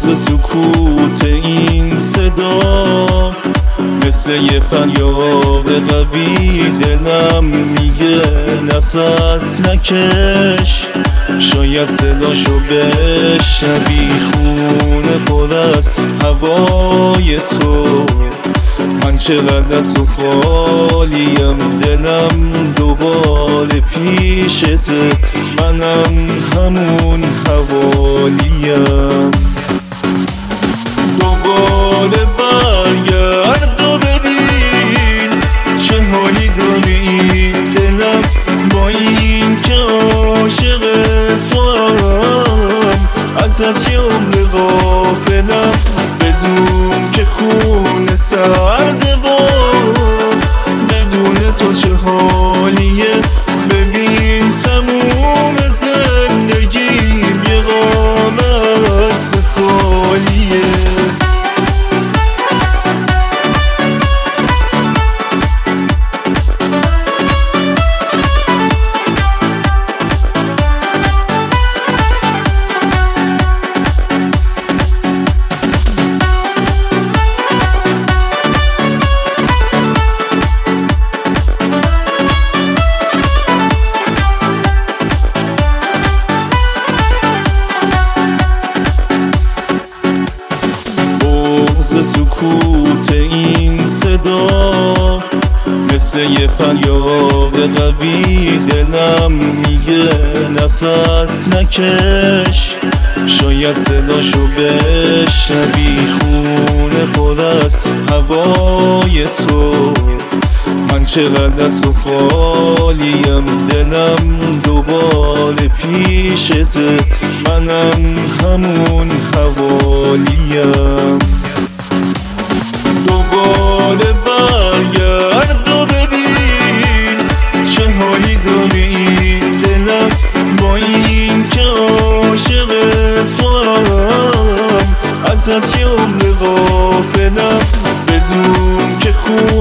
سکوت این صدا مثل یه فریاد قوی دلم میگه نفس نکش، شاید صداشو بشنوی، خونه پر از هوای تو. من چقدر از تو خالیم، دلم دوباره پیشته، منم همون حوالیم. دوباره برگرد و ببین چه حالی داری دلم، با این که عاشق تو هم ازت یه عمر غافلم. بدون که خون سرده و بدون تو چه حالیه، ببین تموم زندگیم یه قاب عکس خالیه. سکوت این صدا مثل یه فریاد قوی دلم میگه نفس نکش، شاید صداشو بشنوی، خونه پر از هوای تو. من چقدر از تو خالیم، دلم دوباره پیشته، منم همون حوالیم. دوباره برگرد و ببین چه حالی داری دلم، با این که عاشق تو هم ازت یه عمر غافلم. بدون که